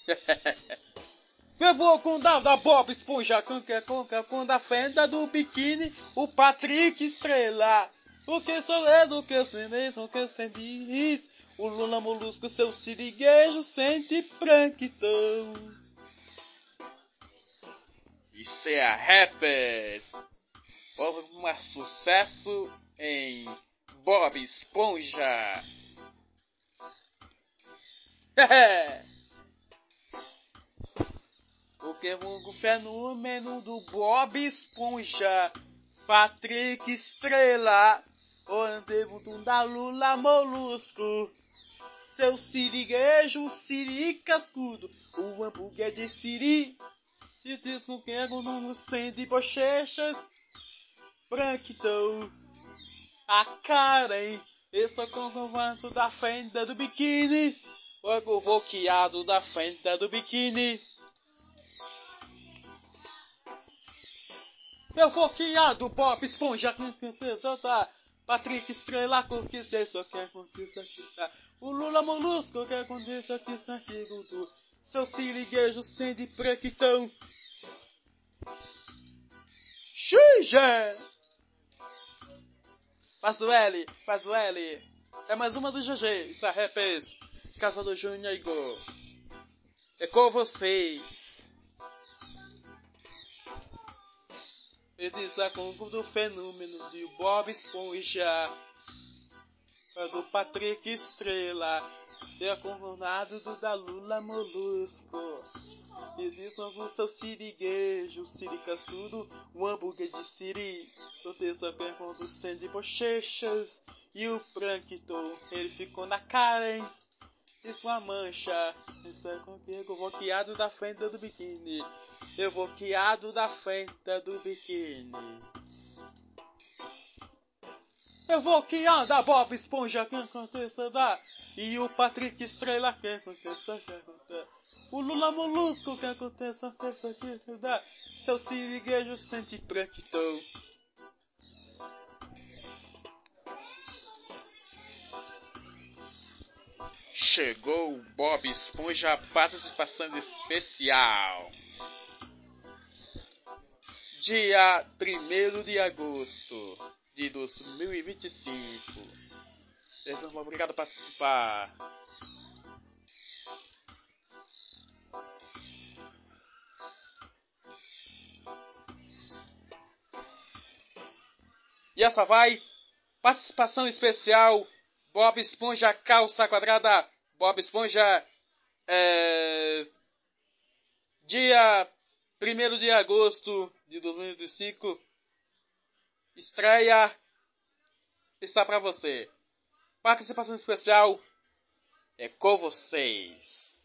Eu vou contar da Bob Esponja, com da fenda do biquíni, o Patrick Estrela. O que sou eu, do que eu sei, o que você diz? O Lula Molusco, seu siriguejo, sente prankton. Isso é a Rappers. Um sucesso em Bob Esponja. O fenômeno do Bob Esponja, Patrick Estrela, o antevuto da Lula Molusco, seu siriguejo, siri cascudo, o hambúrguer de siri, e diz com quem é no sem de bochechas, prankton, a Karen, eu sou com o vanto da fenda do biquíni, o convoqueado da fenda do biquíni. Eu vou criar do Bob Esponja, Patrick Estrela, com que só quer aconteça aqui, tá? O Lula Molusco, que aconteça aqui, Santiago, seu siriguejo sendo prankton. Xuxa! Faz o L. É mais uma do GG, isso é Rappers, Casa do Júnior Igor. É com vocês. Eu disse a concurso do fenômeno de Bob Esponja, do Patrick Estrela, e a concornado do da Lula Molusco. Eu disse o seu siriguejo, siri cascudo, um hambúrguer de siri, o texto pergunta sendo de bochechas, e o prankton, ele ficou na Karen, e sua mancha, isso é comigo, bloqueado da fenda do biquíni. Eu vou quiado da fenda do biquíni. Eu vou quiar da Bob Esponja, que aconteça da. E o Patrick Estrela, que aconteça, que aconteça. O Lula Molusco, que aconteça, que dá. Seu siriguejo sente prankton. Chegou o Bob Esponja, participação especial. Dia 1º de agosto de 2025. Obrigado por participar. E essa vai, participação especial, Bob Esponja calça quadrada, Bob Esponja, dia 1º de agosto de 2025, estreia, está pra você. Participação especial é com vocês.